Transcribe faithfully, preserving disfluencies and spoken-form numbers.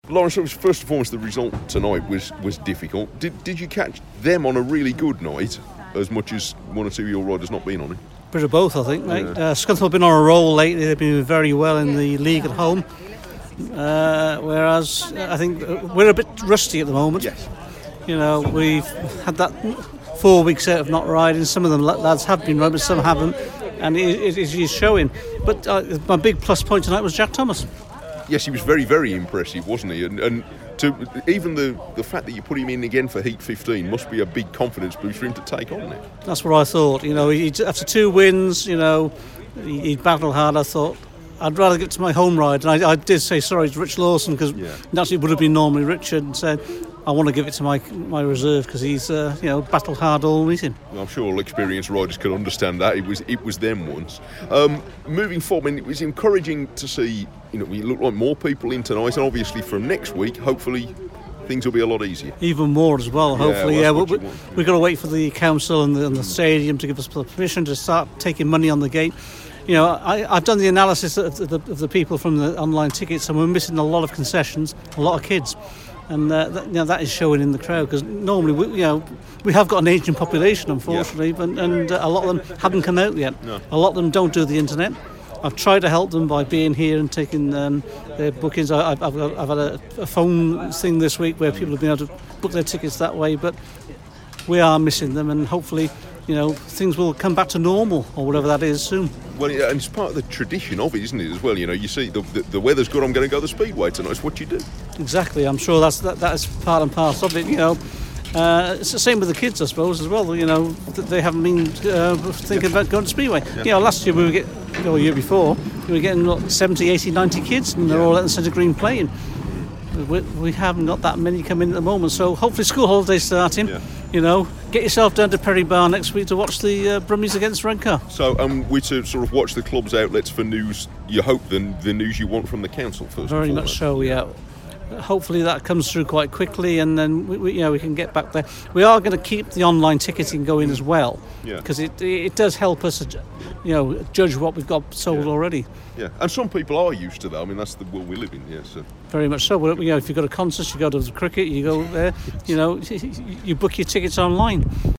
Lawrence, first and foremost, the result tonight was, was difficult. Did did you catch them on a really good night, as much as one or two of your riders not being on it? Bit of both, I think, mate. Yeah. Uh, Scunthorpe have been on a roll lately. They've been very well in the league at home. Uh, whereas I think we're a bit rusty at the moment. Yes. You know, we've had that four weeks out of not riding. Some of them lads have been riding, but some haven't. And it, it is showing. But uh, my big plus point tonight was Jack Thomas. Yes, he was very, very impressive, wasn't he? And, and to even the, the fact that you put him in again for Heat fifteen must be a big confidence boost for him to take on it. That's what I thought. You know, he, after two wins, you know, he, he battled hard. I thought I'd rather get to my home ride. And I, I did say sorry to Rich Lawson because yeah. naturally it would have been normally Richard, and said I want to give it to my my reserve because he's uh, you know battled hard all meeting. I'm sure all experienced riders can understand that. It was it was them once. Um, moving forward, I mean, it was encouraging to see. You know, we look like more people in tonight, and obviously from next week, hopefully things will be a lot easier. Even more as well, hopefully. Yeah, yeah, well, we, we, we've got to wait for the council and the, and the stadium to give us permission to start taking money on the gate. You know, I, I've done the analysis of the, of the people from the online tickets, and we're missing a lot of concessions, a lot of kids. And uh, that, you know, that is showing in the crowd because normally, we, you know, we have got an ageing population, unfortunately, yeah. and, and uh, a lot of them haven't come out yet. No. A lot of them don't do the internet. I've tried to help them by being here and taking um, their bookings. I, I've, I've, I've had a, a phone thing this week where people have been able to book their tickets that way, but we are missing them, and hopefully, you know, things will come back to normal or whatever that is soon. Well, yeah, and it's part of the tradition of it, isn't it, as well? You know, you see the, the, the weather's good, I'm going to go to the Speedway tonight. It's what you do. Exactly. I'm sure that's that, that is part and parcel of it, you know. Uh, it's the same with the kids, I suppose, as well. You know, they haven't been uh, thinking about going to Speedway. Yeah. You know, last year we were getting, or the year before, we were getting like, seventy, eighty, ninety kids, and they're yeah. all at the Centre Green playing. We, we haven't got that many coming at the moment, so hopefully school holidays starting. Yeah. You know, get yourself down to Perry Bar next week to watch the uh, Brummies against Redcar. So, um, we're to sort of watch the club's outlets for news. You hope the the news you want from the council first. Very much so, yeah. Hopefully that comes through quite quickly, and then we, we, you know, we can get back there. We are going to keep the online ticketing going as well, because yeah. it it does help us, you know, judge what we've got sold yeah. already. Yeah, and some people are used to that. I mean, that's the world we live in. Yeah, so. Very much so. You know, if you go to concerts, you go to the cricket, you go there. You know, you book your tickets online.